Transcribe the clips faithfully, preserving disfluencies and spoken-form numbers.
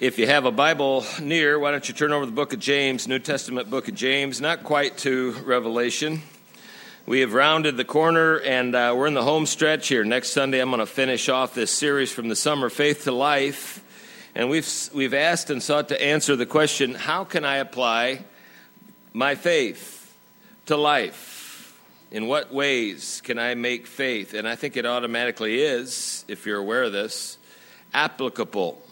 If you have a Bible near, why don't you turn over the book of James, New Testament book of James, not quite to Revelation. We have rounded the corner, and uh, we're in the home stretch here. Next Sunday, I'm going to finish off this series from the summer, Faith to Life. And we've we've asked and sought to answer the question, how can I apply my faith to life? In what ways can I make faith? And I think it automatically is, if you're aware of this, applicable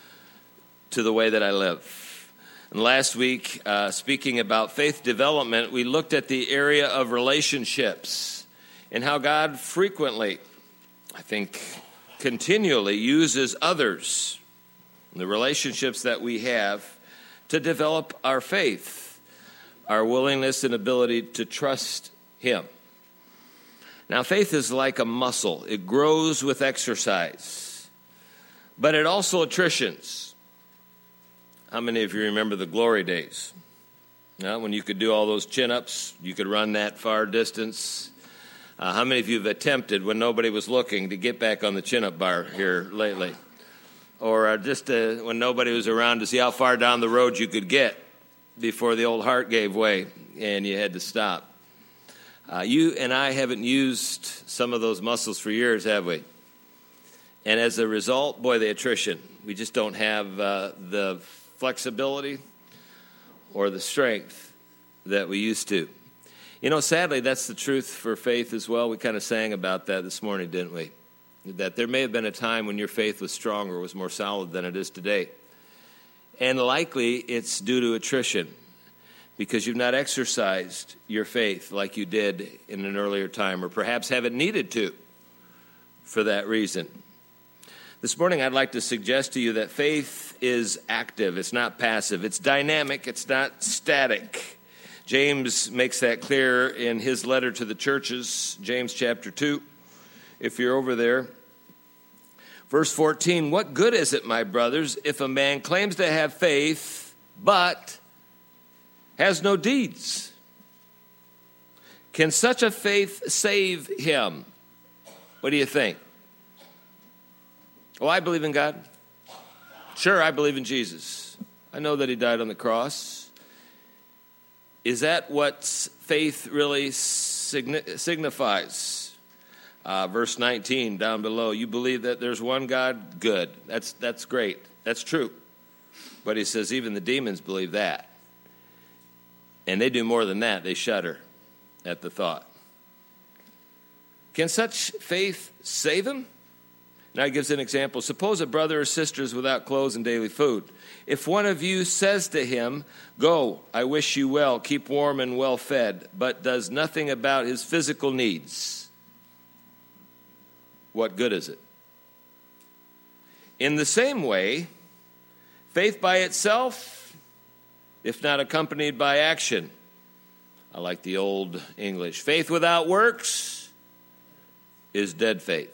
to the way that I live. And last week, uh, speaking about faith development, we looked at the area of relationships and how God frequently, I think continually, uses others, the relationships that we have, to develop our faith, our willingness and ability to trust Him. Now, faith is like a muscle. It grows with exercise, but it also attritions. How many of you remember the glory days? Now, when you could do all those chin-ups, you could run that far distance. Uh, how many of you have attempted, when nobody was looking, to get back on the chin-up bar here lately? Or uh, just uh, when nobody was around, to see how far down the road you could get before the old heart gave way and you had to stop. Uh, you and I haven't used some of those muscles for years, have we? And as a result, boy, the attrition. We just don't have uh, the flexibility or the strength that we used to. You know, sadly, that's the truth for faith as well. We kind of sang about that this morning, didn't we? That there may have been a time when your faith was stronger, was more solid than it is today. And likely it's due to attrition, because you've not exercised your faith like you did in an earlier time, or perhaps haven't needed to for that reason. This morning I'd like to suggest to you that faith is active. It's not passive. It's dynamic. It's not static. James makes that clear in his letter to the churches, James chapter two. If you're over there, verse fourteen, what good is it, my brothers, if a man claims to have faith, but has no deeds? Can such a faith save him? What do you think? Oh, I believe in God. Sure, I believe in Jesus. I know that He died on the cross. Is that what faith really signi- signifies? Uh, verse nineteen down below, you believe that there's one God? Good. That's that's great. That's true. But he says even the demons believe that. And they do more than that. They shudder at the thought. Can such faith save him? Now he gives an example. Suppose a brother or sister is without clothes and daily food. If one of you says to him, go, I wish you well, keep warm and well fed, but does nothing about his physical needs, what good is it? In the same way, faith by itself, if not accompanied by action, I like the old English, faith without works is dead faith.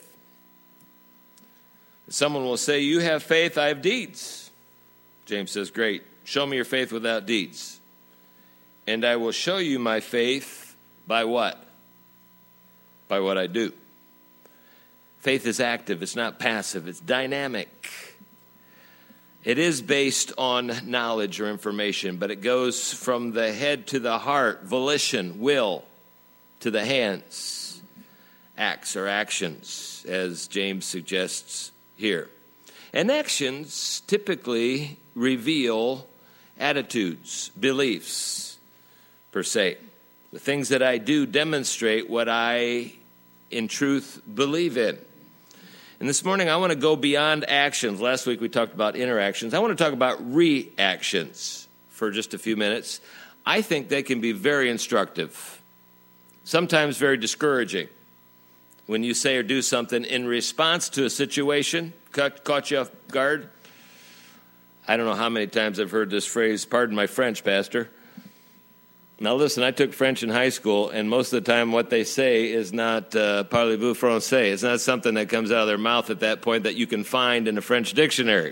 Someone will say, you have faith, I have deeds. James says, great, show me your faith without deeds. And I will show you my faith by what? By what I do. Faith is active, it's not passive, it's dynamic. It is based on knowledge or information, but it goes from the head to the heart, volition, will, to the hands, acts or actions, as James suggests here. And actions typically reveal attitudes, beliefs, per se. The things that I do demonstrate what I, in truth, believe in. And this morning I want to go beyond actions. Last week we talked about interactions. I want to talk about reactions for just a few minutes. I think they can be very instructive, sometimes very discouraging. When you say or do something in response to a situation, caught, caught you off guard. I don't know how many times I've heard this phrase, pardon my French, Pastor. Now listen, I took French in high school, and most of the time what they say is not uh, parlez-vous français. It's not something that comes out of their mouth at that point that you can find in a French dictionary.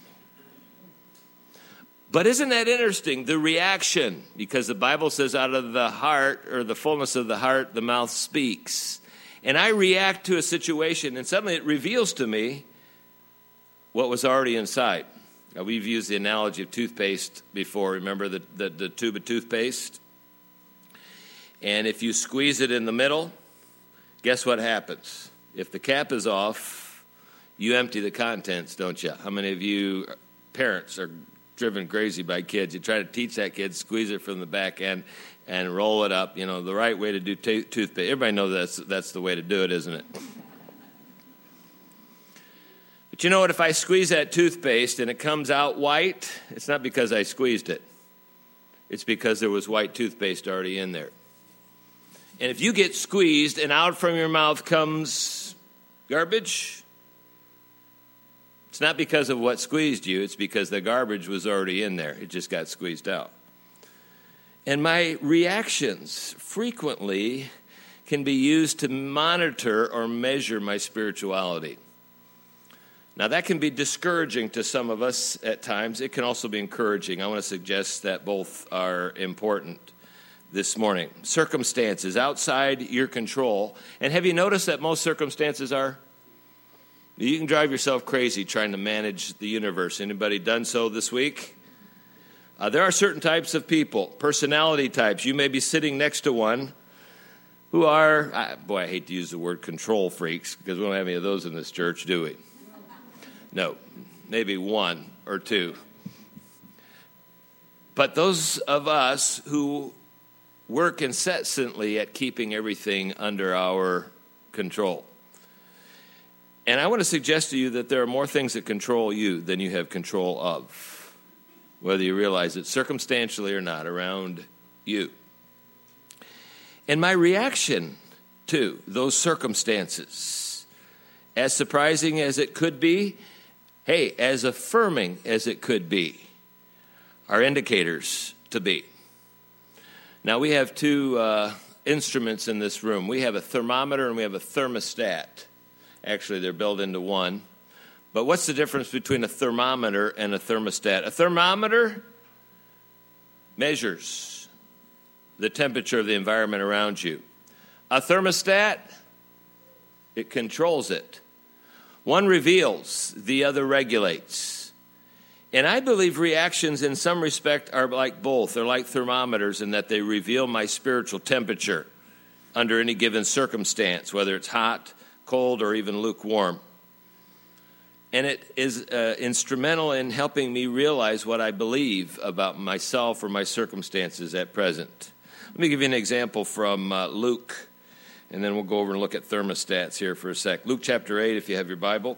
But isn't that interesting, the reaction? Because the Bible says out of the heart, or the fullness of the heart, the mouth speaks. And I react to a situation, and suddenly it reveals to me what was already inside. Uh, we've used the analogy of toothpaste before. Remember the, the, the tube of toothpaste? And if you squeeze it in the middle, guess what happens? If the cap is off, you empty the contents, don't you? How many of you parents are driven crazy by kids? You try to teach that kid, squeeze it from the back end and roll it up. You know, the right way to do t- toothpaste. Everybody knows that's, that's the way to do it, isn't it? But you know what? If I squeeze that toothpaste and it comes out white, it's not because I squeezed it. It's because there was white toothpaste already in there. And if you get squeezed and out from your mouth comes garbage, it's not because of what squeezed you. It's because the garbage was already in there. It just got squeezed out. And my reactions frequently can be used to monitor or measure my spirituality. Now, that can be discouraging to some of us at times. It can also be encouraging. I want to suggest that both are important this morning. Circumstances outside your control. And have you noticed that most circumstances are? You can drive yourself crazy trying to manage the universe. Anybody done so this week? Uh, there are certain types of people, personality types. You may be sitting next to one who are, uh, boy, I hate to use the word control freaks because we don't have any of those in this church, do we? No, maybe one or two. But those of us who work incessantly at keeping everything under our control. And I want to suggest to you that there are more things that control you than you have control of, whether you realize it circumstantially or not, around you. And my reaction to those circumstances, as surprising as it could be, hey, as affirming as it could be, are indicators to be. Now, we have two uh, instruments in this room. We have a thermometer and we have a thermostat. Actually, they're built into one. But what's the difference between a thermometer and a thermostat? A thermometer measures the temperature of the environment around you. A thermostat, it controls it. One reveals, the other regulates. And I believe reactions in some respect are like both. They're like thermometers in that they reveal my spiritual temperature under any given circumstance, whether it's hot, cold, or even lukewarm. And it is uh, instrumental in helping me realize what I believe about myself or my circumstances at present. Let me give you an example from uh, Luke, and then we'll go over and look at thermostats here for a sec. Luke chapter eight, if you have your Bible.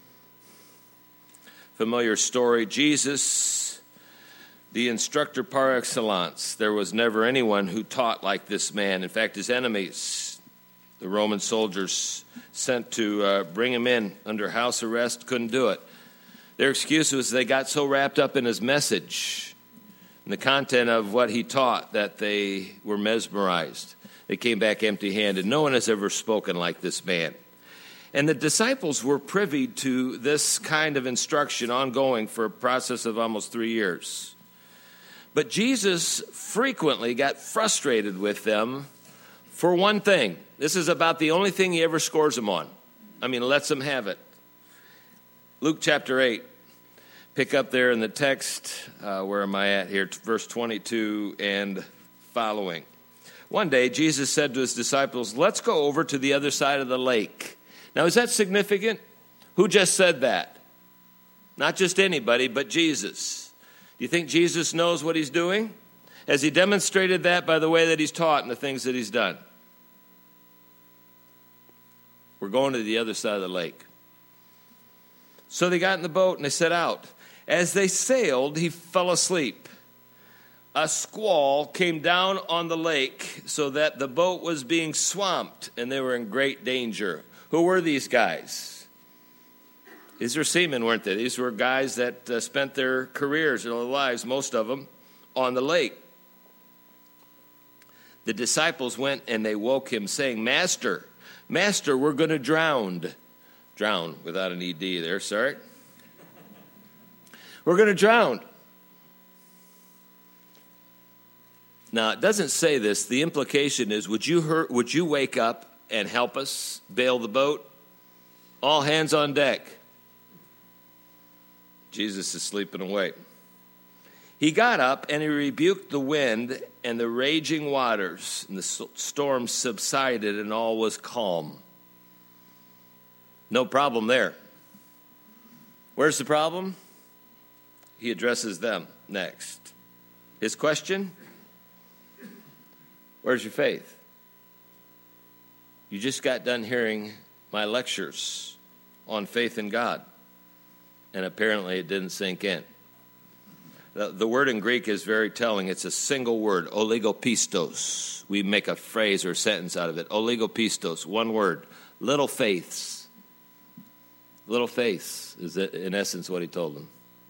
Familiar story. Jesus, the instructor par excellence. There was never anyone who taught like this man. In fact, his enemies, the Roman soldiers sent to uh, bring him in under house arrest, couldn't do it. Their excuse was they got so wrapped up in his message and the content of what he taught that they were mesmerized. They came back empty-handed. No one has ever spoken like this man. And the disciples were privy to this kind of instruction ongoing for a process of almost three years. But Jesus frequently got frustrated with them for one thing. This is about the only thing he ever scores them on. I mean, lets them have it. Luke chapter eight. Pick up there in the text. Uh, where am I at here? Verse twenty-two and following. One day, Jesus said to his disciples, let's go over to the other side of the lake. Now, is that significant? Who just said that? Not just anybody, but Jesus. Do you think Jesus knows what he's doing? Has he demonstrated that by the way that he's taught and the things that he's done? We're going to the other side of the lake. So they got in the boat and they set out. As they sailed, he fell asleep. A squall came down on the lake so that the boat was being swamped and they were in great danger. Who were these guys? These were seamen, weren't they? These were guys that uh, spent their careers, their lives, most of them, on the lake. The disciples went and they woke him saying, Master, Master, we're going to drown. Drown without an E D there, sorry. We're going to drown. Now, it doesn't say this. The implication is, would you hurt, would you wake up and help us bail the boat? All hands on deck. Jesus is sleeping away. He got up and he rebuked the wind and the raging waters, and the storm subsided and all was calm. No problem there. Where's the problem? He addresses them next. His question? Where's your faith? You just got done hearing my lectures on faith in God, and apparently it didn't sink in. The, the word in Greek is very telling. It's a single word, oligopistos. We make a phrase or a sentence out of it. Oligopistos, one word. Little faiths. Little faiths is in essence what he told them.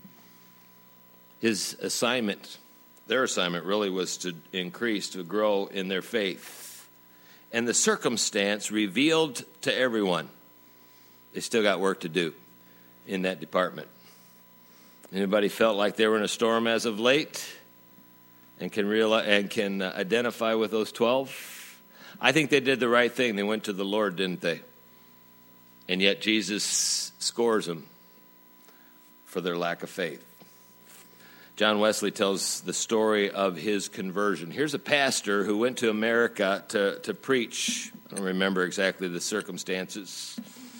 His assignment, their assignment really was to increase, to grow in their faith. And the circumstance revealed to everyone they still got work to do in that department. Anybody felt like they were in a storm as of late and can realize and can identify with those twelve? I think they did the right thing. They went to the Lord, didn't they? And yet Jesus scores them for their lack of faith. John Wesley tells the story of his conversion. Here's a pastor who went to America to, to preach. I don't remember exactly the circumstances.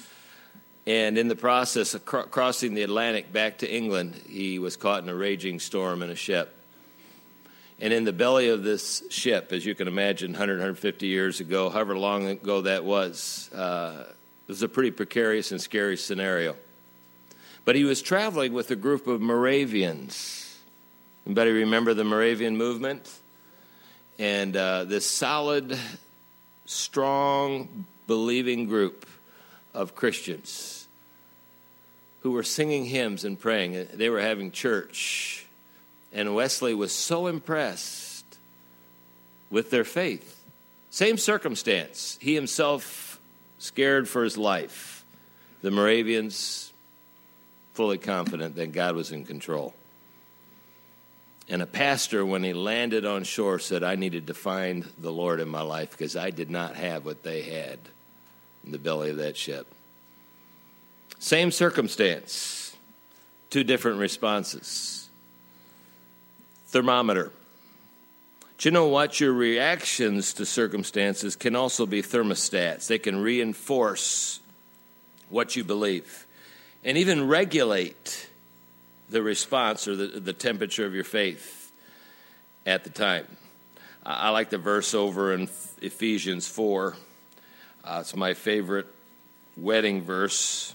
And in the process of cr- crossing the Atlantic back to England, he was caught in a raging storm in a ship. And in the belly of this ship, as you can imagine, one hundred, one hundred fifty years ago, however long ago that was, uh, it was a pretty precarious and scary scenario. But he was traveling with a group of Moravians. Anybody remember the Moravian movement? And uh, this solid, strong, believing group of Christians who were singing hymns and praying. They were having church. And Wesley was so impressed with their faith. Same circumstance. He himself scared for his life. The Moravians fully confident that God was in control. And a pastor, when he landed on shore, said, I needed to find the Lord in my life because I did not have what they had in the belly of that ship. Same circumstance, two different responses. Thermometer. Do you know what? Your reactions to circumstances can also be thermostats. They can reinforce what you believe and even regulate the response or the, the temperature of your faith at the time. I, I like the verse over in Ephesians four. Uh, it's my favorite wedding verse.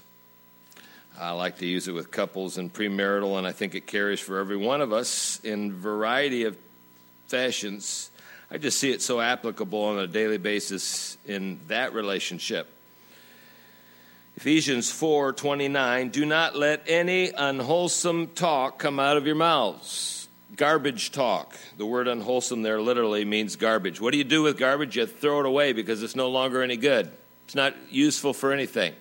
I like to use it with couples and premarital, and I think it carries for every one of us in a variety of fashions. I just see it so applicable on a daily basis in that relationship. Ephesians four twenty-nine, do not let any unwholesome talk come out of your mouths. Garbage talk. The word unwholesome there literally means garbage. What do you do with garbage? You throw it away because it's no longer any good. It's not useful for anything.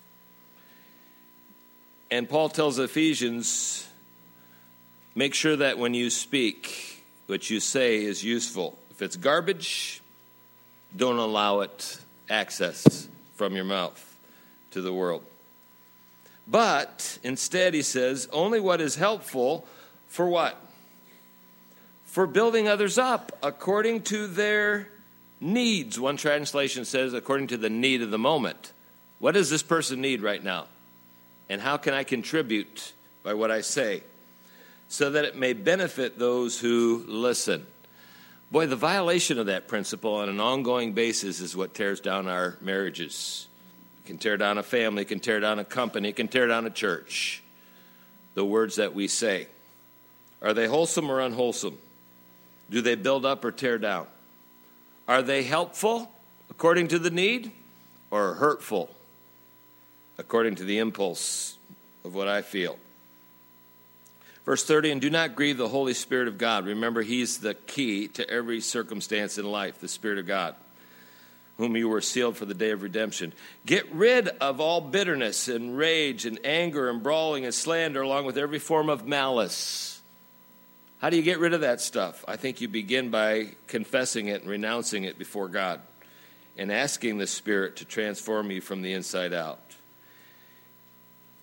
And Paul tells Ephesians, make sure that when you speak, what you say is useful. If it's garbage, don't allow it access from your mouth to the world. But instead, he says, only what is helpful for what? For building others up according to their needs. One translation says, according to the need of the moment. What does this person need right now? And how can I contribute by what I say so that it may benefit those who listen? Boy, the violation of that principle on an ongoing basis is what tears down our marriages. It can tear down a family, it can tear down a company, it can tear down a church. The words that we say. Are they wholesome or unwholesome? Do they build up or tear down? Are they helpful according to the need or hurtful according to the impulse of what I feel? Verse thirty, and do not grieve the Holy Spirit of God. Remember, he's the key to every circumstance in life, the Spirit of God, whom you were sealed for the day of redemption. Get rid of all bitterness and rage and anger and brawling and slander, along with every form of malice. How do you get rid of that stuff? I think you begin by confessing it and renouncing it before God and asking the Spirit to transform you from the inside out.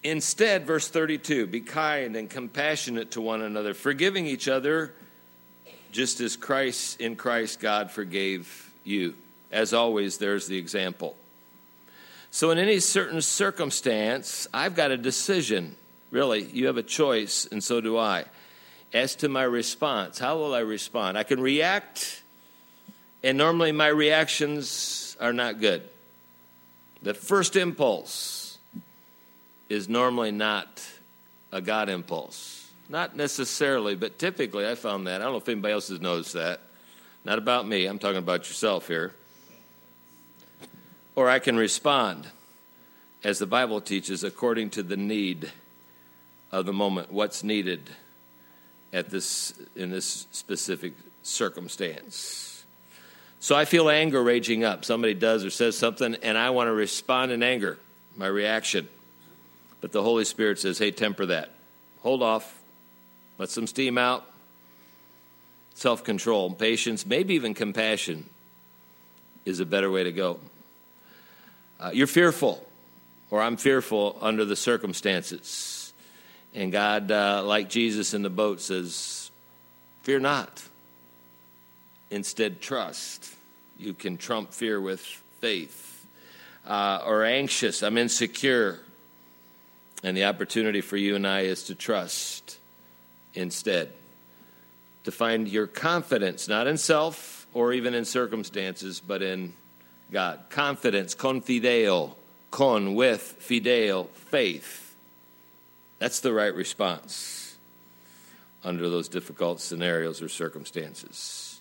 Instead, verse thirty-two, be kind and compassionate to one another, forgiving each other, just as Christ, in Christ, God forgave you. As always, there's the example. So in any certain circumstance, I've got a decision. Really, you have a choice, and so do I. As to my response, how will I respond? I can react, and normally my reactions are not good. The first impulse is normally not a God impulse. Not necessarily, but typically I found that. I don't know if anybody else has noticed that. Not about me. I'm talking about yourself here. Or I can respond, as the Bible teaches, according to the need of the moment, what's needed at this in this specific circumstance. So I feel anger raging up. Somebody does or says something, and I want to respond in anger, my reaction. But the Holy Spirit says, hey, temper that. Hold off. Let some steam out. Self-control, patience, maybe even compassion is a better way to go. Uh, you're fearful, or I'm fearful under the circumstances. And God, uh, like Jesus in the boat, says, fear not. Instead, trust. You can trump fear with faith. Uh, or anxious, I'm insecure. And the opportunity for you and I is to trust instead. To find your confidence, not in self or even in circumstances, but in God. Confidence, confideo, con, with, fideo, faith. That's the right response under those difficult scenarios or circumstances.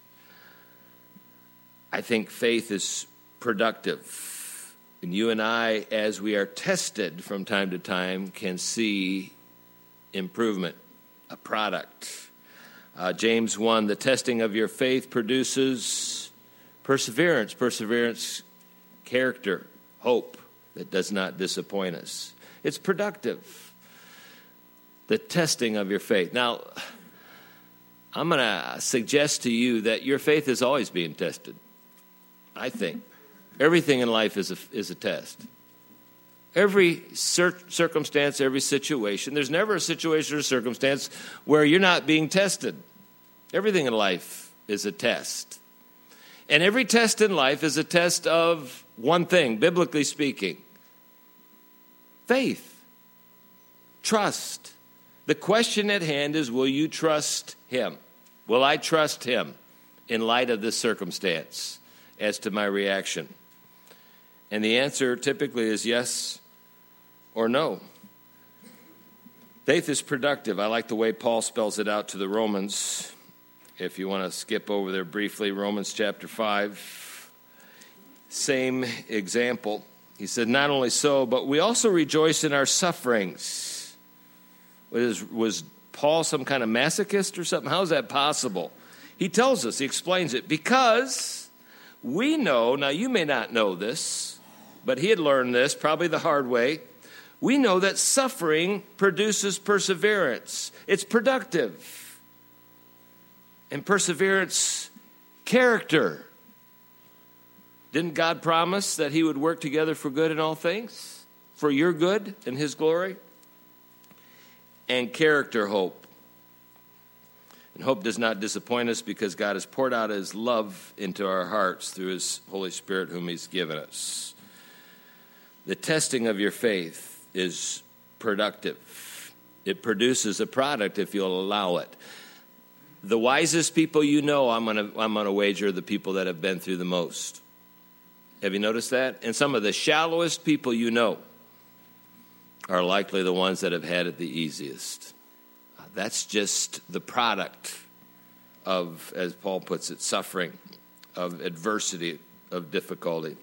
I think faith is productive. And you and I, as we are tested from time to time, can see improvement, a product. Uh, James one, the testing of your faith produces perseverance. Perseverance, character, hope that does not disappoint us. It's productive, the testing of your faith. Now, I'm going to suggest to you that your faith is always being tested, I think. Everything in life is a, is a test. Every cir- circumstance, every situation. There's never a situation or circumstance where you're not being tested. Everything in life is a test. And every test in life is a test of one thing, biblically speaking. Faith. Trust. The question at hand is, will you trust him? Will I trust him in light of this circumstance as to my reaction? And the answer typically is yes or no. Faith is productive. I like the way Paul spells it out to the Romans. If you want to skip over there briefly, Romans chapter five, same example. He said, not only so, but we also rejoice in our sufferings. Was, was Paul some kind of masochist or something? How is that possible? He tells us, he explains it, because we know, now you may not know this, but he had learned this, probably the hard way. We know that suffering produces perseverance. It's productive. And perseverance, character. Didn't God promise that he would work together for good in all things? For your good and his glory? And character, hope. And hope does not disappoint us because God has poured out his love into our hearts through his Holy Spirit whom he's given us. The testing of your faith is productive. It produces a product if you'll allow it. The wisest people you know, I'm going to I'm going to wager, the people that have been through the most. Have you noticed that? And some of the shallowest people you know are likely the ones that have had it the easiest. That's just the product of, as Paul puts it, suffering, of adversity, of difficulty.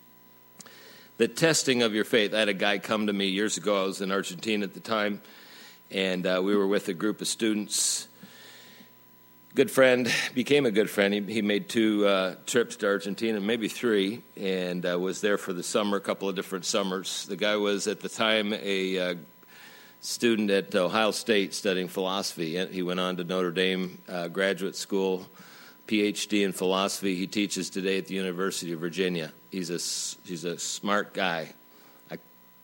The testing of your faith. I had a guy come to me years ago. I was in Argentina at the time, and uh, we were with a group of students. Good friend, became a good friend. He, he made two uh, trips to Argentina, maybe three, and uh, was there for the summer, a couple of different summers. The guy was, at the time, a uh, student at Ohio State studying philosophy. He went on to Notre Dame uh, graduate school, P H D in philosophy. He teaches today at the University of Virginia. He's a, he's a smart guy. I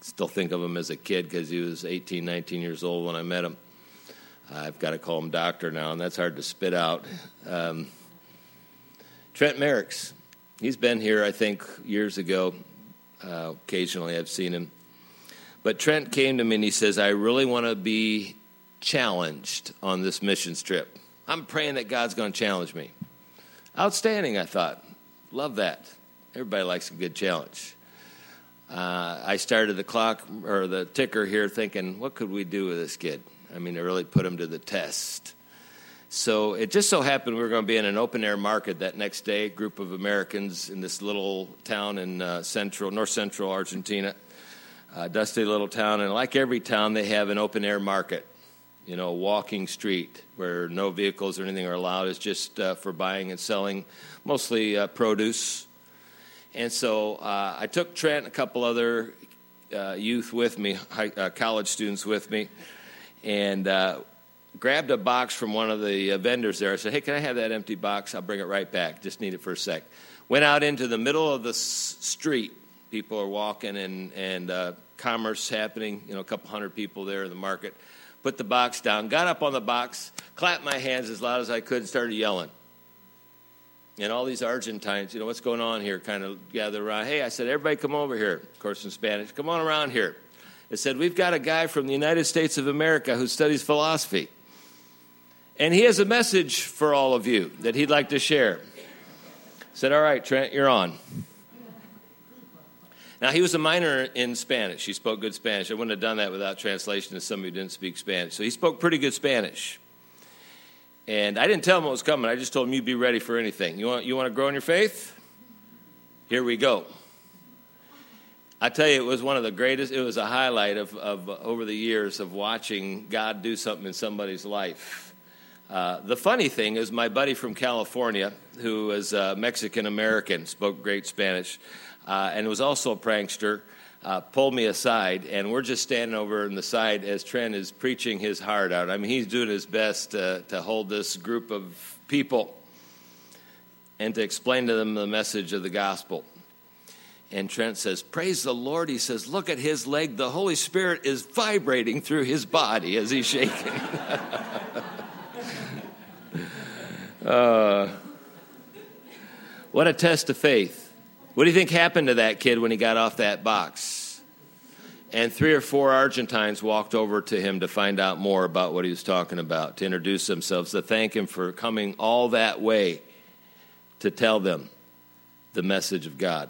still think of him as a kid because he was eighteen, nineteen years old when I met him. I've got to call him doctor now, and that's hard to spit out. Um, Trent Merricks, he's been here, I think, years ago. Uh, occasionally I've seen him. But Trent came to me and he says, I really want to be challenged on this missions trip. I'm praying that God's going to challenge me. Outstanding, I thought. Love that. Everybody likes a good challenge. Uh, I started the clock or the ticker here thinking, what could we do with this kid? I mean, to really put him to the test. So it just so happened we were going to be in an open-air market that next day, a group of Americans in this little town in uh, central, north-central Argentina, a dusty little town. And like every town, they have an open-air market, you know, a walking street where no vehicles or anything are allowed. It's just uh, for buying and selling, mostly uh, produce. And so uh, I took Trent and a couple other uh, youth with me, high, uh, college students with me, and uh, grabbed a box from one of the uh, vendors there. I said, hey, can I have that empty box? I'll bring it right back. Just need it for a sec. Went out into the middle of the s- street. People are walking and, and uh, commerce happening, you know, a couple hundred people there in the market. Put the box down, got up on the box, clapped my hands as loud as I could, and started yelling. And all these Argentines, you know, what's going on here, kind of gathered around. Hey, I said, everybody come over here. Of course, in Spanish, come on around here. I said, we've got a guy from the United States of America who studies philosophy. And he has a message for all of you that he'd like to share. I said, all right, Trent, you're on. Now, he was a minor in Spanish. He spoke good Spanish. I wouldn't have done that without translation to somebody who didn't speak Spanish. So he spoke pretty good Spanish. And I didn't tell him what was coming. I just told him, you be ready for anything. You want, you want to grow in your faith? Here we go. I tell you, it was one of the greatest, it was a highlight of, of uh, over the years of watching God do something in somebody's life. Uh, the funny thing is my buddy from California, who is uh, Mexican-American, spoke great Spanish, uh, and was also a prankster, uh, pulled me aside, and we're just standing over on the side as Trent is preaching his heart out. I mean, he's doing his best uh, to hold this group of people and to explain to them the message of the gospel. And Trent says, praise the Lord. He says, look at his leg. The Holy Spirit is vibrating through his body as he's shaking. uh, what a test of faith. What do you think happened to that kid when he got off that box? And three or four Argentines walked over to him to find out more about what he was talking about, to introduce themselves, to thank him for coming all that way to tell them the message of God.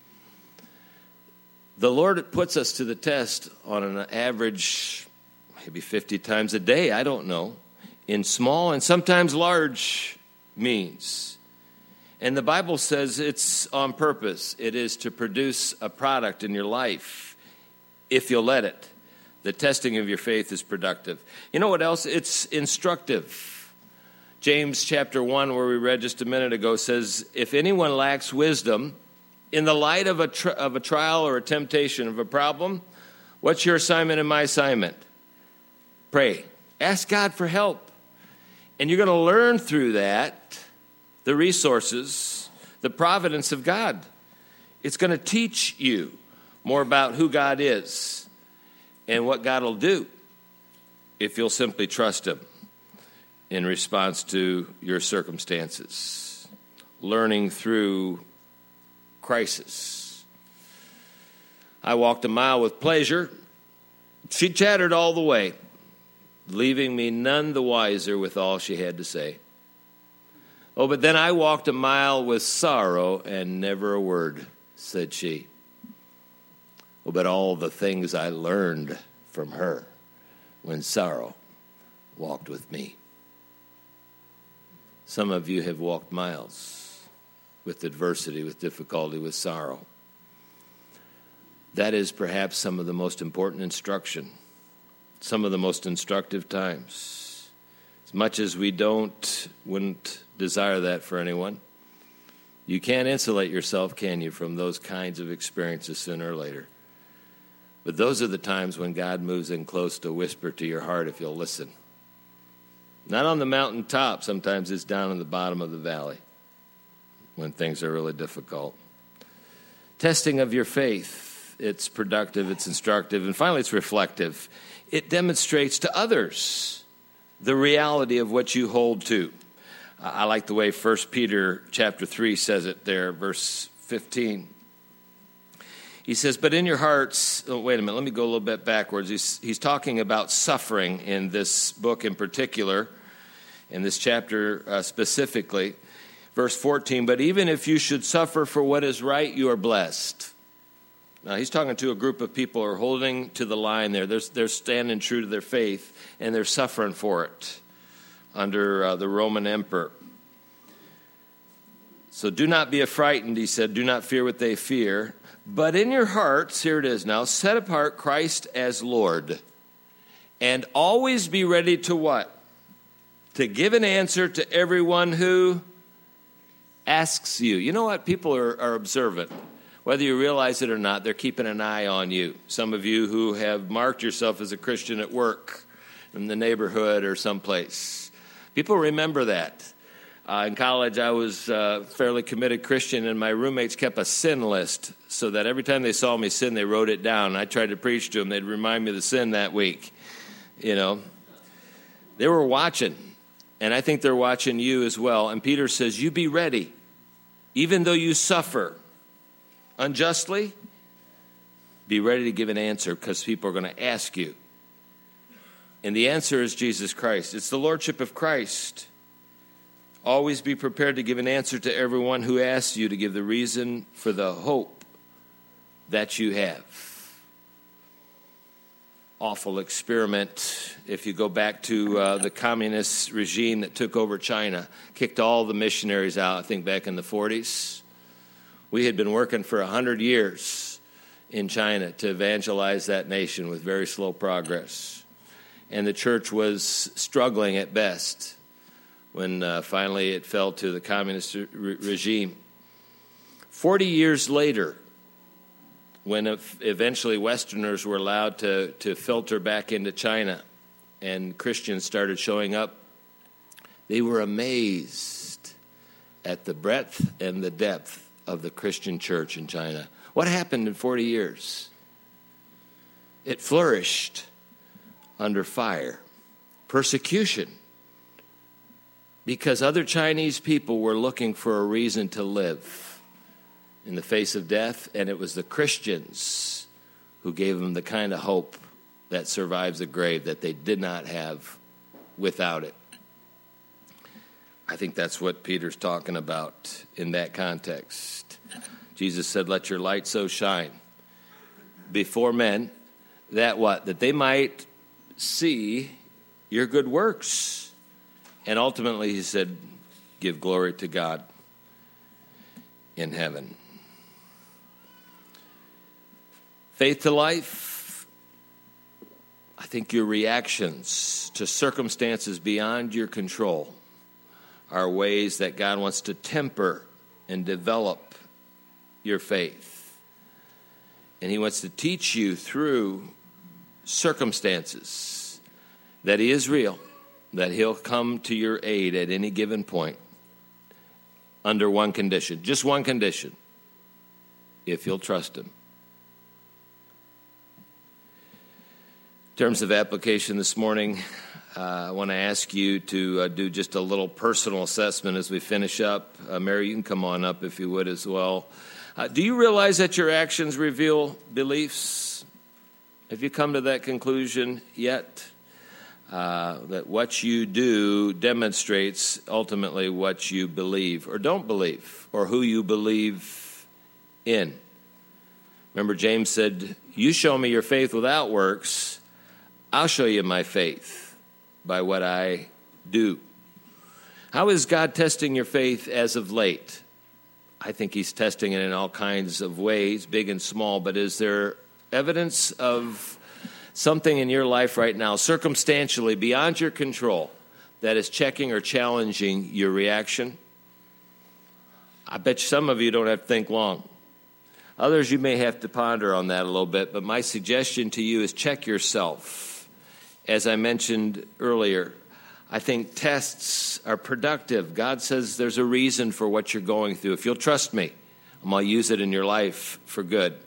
The Lord puts us to the test on an average, maybe fifty times a day, I don't know, in small and sometimes large means. And the Bible says it's on purpose. It is to produce a product in your life, if you'll let it. The testing of your faith is productive. You know what else? It's instructive. James chapter one, where we read just a minute ago, says, if anyone lacks wisdom, in the light of a tri- of a trial or a temptation of a problem, what's your assignment and my assignment? Pray. Ask God for help. And you're going to learn through that the resources, the providence of God. It's going to teach you more about who God is and what God will do if you'll simply trust him in response to your circumstances. Learning through crisis. I walked a mile with pleasure. She chattered all the way, leaving me none the wiser with all she had to say. Oh, but then I walked a mile with sorrow, and never a word said she. Oh, but all the things I learned from her when sorrow walked with me. Some of you have walked miles with adversity, with difficulty, with sorrow. That is perhaps some of the most important instruction, some of the most instructive times. As much as we don't, wouldn't desire that for anyone, you can't insulate yourself, can you, from those kinds of experiences sooner or later. But those are the times when God moves in close to whisper to your heart if you'll listen. Not on the mountaintop, sometimes it's down in the bottom of the valley when things are really difficult. Testing of your faith it's productive, it's instructive, and finally it's reflective. It demonstrates to others the reality of what you hold to. I like the way First Peter chapter three says it there, verse fifteen. He says, but in your hearts, oh, wait a minute, let me go a little bit backwards. He's, he's talking about suffering in this book in particular, in this chapter uh, specifically. Verse fourteen, but even if you should suffer for what is right, you are blessed. Now, he's talking to a group of people who are holding to the line there. They're, they're standing true to their faith, and they're suffering for it under uh, the Roman emperor. So do not be affrighted, he said. Do not fear what they fear. But in your hearts, here it is now, set apart Christ as Lord. And always be ready to what? To give an answer to everyone who asks you. You know what? People are, are observant. Whether you realize it or not, they're keeping an eye on you. Some of you who have marked yourself as a Christian at work, in the neighborhood or someplace. People remember that. Uh, in college, I was a fairly committed Christian, and my roommates kept a sin list so that every time they saw me sin, they wrote it down. I tried to preach to them. They'd remind me of the sin that week. You know, they were watching, and I think they're watching you as well. And Peter says, you be ready, even though you suffer unjustly, be ready to give an answer because people are going to ask you. And the answer is Jesus Christ. It's the Lordship of Christ. Always be prepared to give an answer to everyone who asks you to give the reason for the hope that you have. Awful experiment. If you go back to uh, the communist regime that took over China, kicked all the missionaries out, I think back in the forties. We had been working for one hundred years in China to evangelize that nation with very slow progress. And the church was struggling at best when uh, finally it fell to the communist re- regime. Forty years later, when eventually Westerners were allowed to, to filter back into China and Christians started showing up, they were amazed at the breadth and the depth of the Christian church in China. What happened in forty years? It flourished under fire, persecution, because other Chinese people were looking for a reason to live in the face of death, and it was the Christians who gave them the kind of hope that survives the grave that they did not have without it. I think that's what Peter's talking about in that context. Jesus said, let your light so shine before men that what? That they might see your good works. And ultimately, he said, give glory to God in heaven. Faith to life. I think your reactions to circumstances beyond your control are ways that God wants to temper and develop your faith. And he wants to teach you through circumstances that he is real, that he'll come to your aid at any given point under one condition, just one condition, if you'll trust him. In terms of application this morning, Uh, I want to ask you to uh, do just a little personal assessment as we finish up. Uh, Mary, you can come on up if you would as well. Uh, do you realize that your actions reveal beliefs? Have you come to that conclusion yet? Uh, that what you do demonstrates ultimately what you believe or don't believe, or who you believe in. Remember, James said, you show me your faith without works, I'll show you my faith by what I do. How is God testing your faith as of late? I think he's testing it in all kinds of ways, big and small, but is there evidence of something in your life right now, circumstantially beyond your control, that is checking or challenging your reaction? I bet some of you don't have to think long. Others, you may have to ponder on that a little bit, but my suggestion to you is check yourself. As I mentioned earlier, I think tests are productive. God says there's a reason for what you're going through. If you'll trust me, I'm going to use it in your life for good.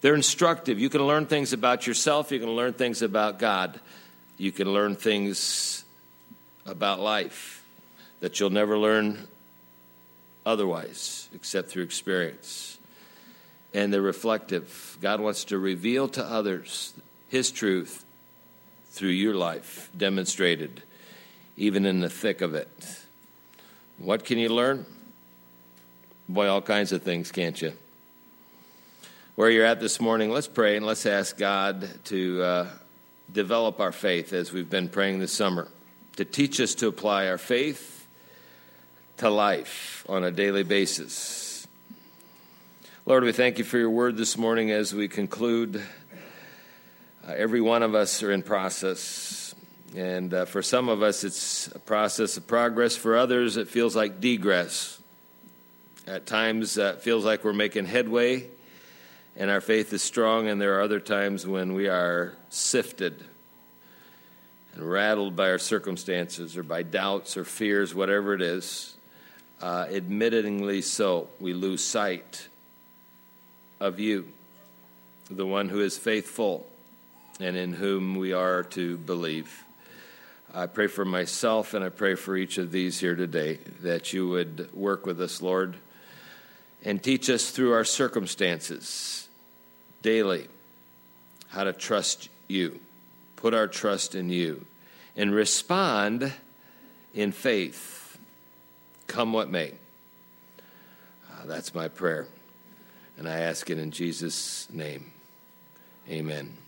They're instructive. You can learn things about yourself. You can learn things about God. You can learn things about life that you'll never learn otherwise except through experience. And they're reflective. God wants to reveal to others his truth through your life, demonstrated even in the thick of it. What can you learn? Boy, all kinds of things, can't you? Where you're at this morning, let's pray and let's ask God to uh, develop our faith as we've been praying this summer, to teach us to apply our faith to life on a daily basis. Lord, we thank you for your word this morning as we conclude. Uh, every one of us are in process, and uh, for some of us it's a process of progress. For others it feels like degress. At times uh, it feels like we're making headway and our faith is strong, and there are other times when we are sifted and rattled by our circumstances or by doubts or fears, whatever it is. Uh, admittingly so, we lose sight of you, the one who is faithful and in whom we are to believe. I pray for myself and I pray for each of these here today that you would work with us, Lord, and teach us through our circumstances daily how to trust you, put our trust in you, and respond in faith, come what may. Uh, that's my prayer, and I ask it in Jesus' name. Amen.